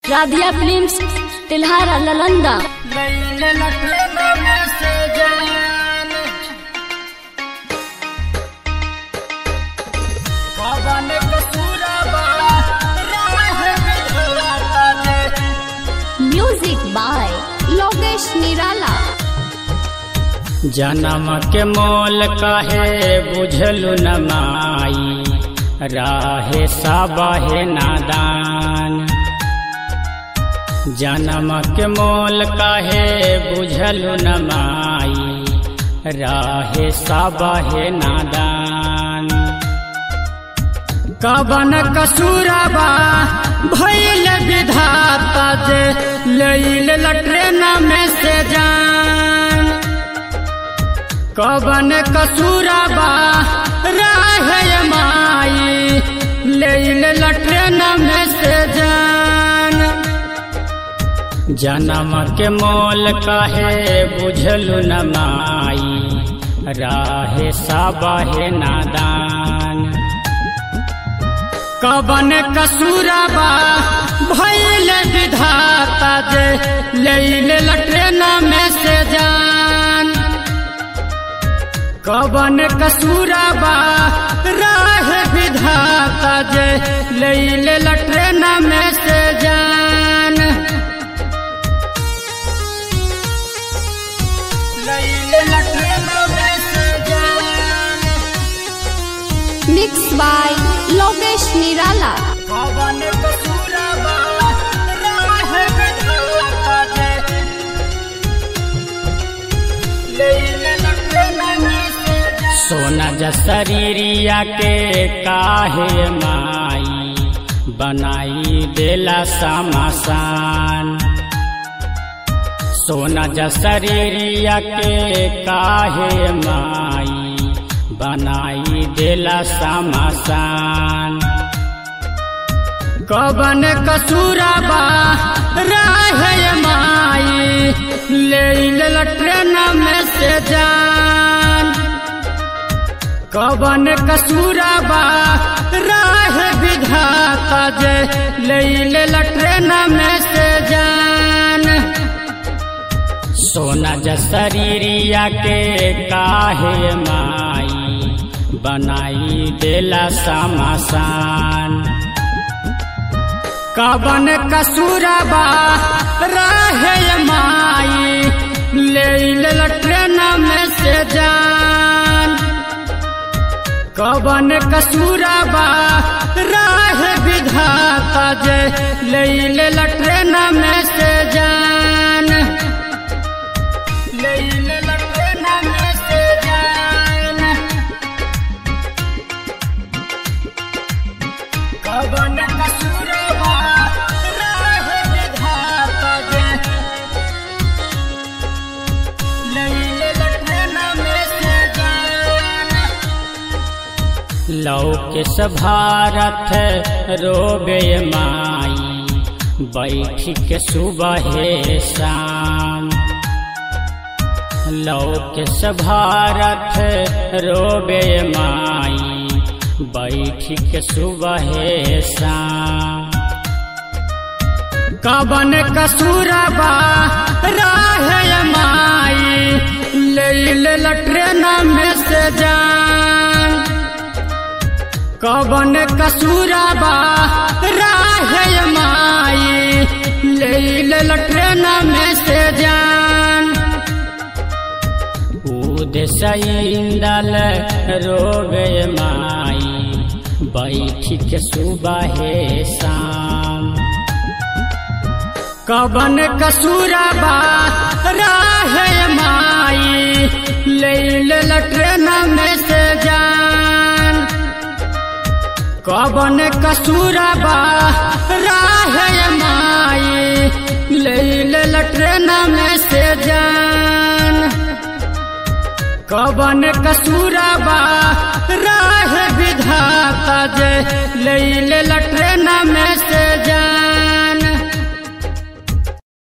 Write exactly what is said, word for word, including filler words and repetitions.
Radhiya films तिल्हारा ललंदा। Music by Lokesh Nirala. जन्म के मोल कहे बुझलु न माई, राहे साबाहे नादान। जन्म के मोल कहे बुझलु न माई, राहे साबाहे नादान। कवन कसूरबा भइल विधाता जे लैल ट्रेन में से जान। कवन कसूरबा राहे माई, लैल ट्रेन में से जान। जन्म के मोल कहे बुझलु न माई, राहे साबाहे नादान। कवन कसूरबा भइल विधाता जे लैल ट्रेन में से जान। कवन कसूरबा राहे विधाता जे लैल ट्रेन में से जान। मिक्स बाय लोकेश निराला। सोना जा शरीरिया के काहे माई, बनाई देला समासान। सोना जा शरीरिया के काहे माई, बनाई देला समासान। कवन कसूरबा राहे माई, लैल ट्रेन में से जान। कवन कसूरबा राहे विधाता जे लैल ट्रेन में से जान। सोना जा शरीरिया के काहे माई, बनाई देला समासान। कवन कसूरबा राहे माई, लैल ट्रेन में से जान। कवन कसूरबा राहे विधाता जे लैल ट्रेन में से जान। लौकेश भारत रोबे माई, बैठी के सुबह शाम। लौकेश भारत रोबे माई, बैठी के सुबह शाम। कवन कसूरबा राहे माई, लैल ट्रेन में से जान। कवन कसूरबा राहे माई, लैल ट्रेन में से जान। उदेश इंदल रोबे माई, बैठी के सुबह शाम। कवन कसूरबा राहे माई, लैल ट्रेन में से जान। कवन कसूरबा राहे माई, लैल ट्रेन में से जान। कवन कसूरबा राहे विधाता जे लैल ट्रेन में से जान।